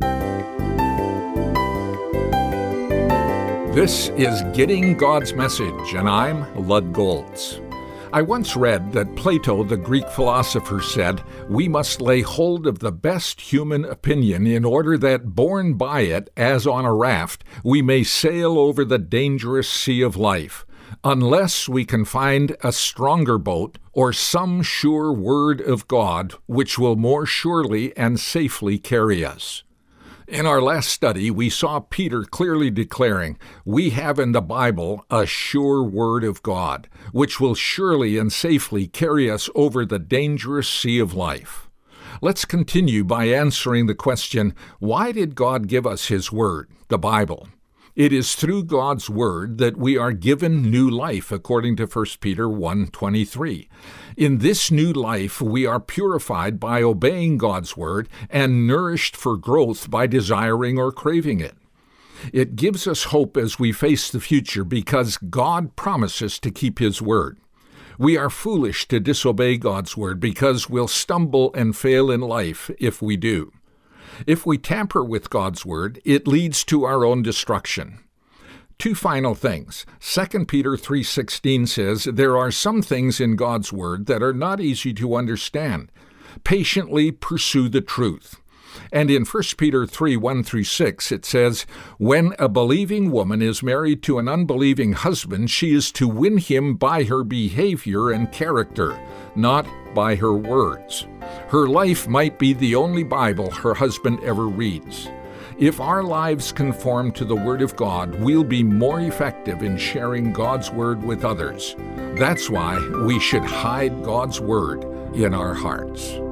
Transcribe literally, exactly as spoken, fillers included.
This is Getting God's Message, and I'm Lud Goltz. I once read that Plato, the Greek philosopher, said, "We must lay hold of the best human opinion in order that, borne by it, as on a raft, we may sail over the dangerous sea of life, unless we can find a stronger boat or some sure word of God which will more surely and safely carry us." In our last study, we saw Peter clearly declaring, "We have in the Bible a sure word of God, which will surely and safely carry us over the dangerous sea of life." Let's continue by answering the question, why did God give us His Word, the Bible? It is through God's Word that we are given new life, according to First Peter one twenty-three. In this new life, we are purified by obeying God's Word and nourished for growth by desiring or craving it. It gives us hope as we face the future because God promises to keep His Word. We are foolish to disobey God's Word because we'll stumble and fail in life if we do. If we tamper with God's Word, it leads to our own destruction. Two final things. Second Peter three sixteen says, "There are some things in God's Word that are not easy to understand. Patiently pursue the truth." And in First Peter three one through six, it says, "When a believing woman is married to an unbelieving husband, she is to win him by her behavior and character, not by her words. Her life might be the only Bible her husband ever reads. If our lives conform to the Word of God, we'll be more effective in sharing God's Word with others. That's why we should hide God's Word in our hearts."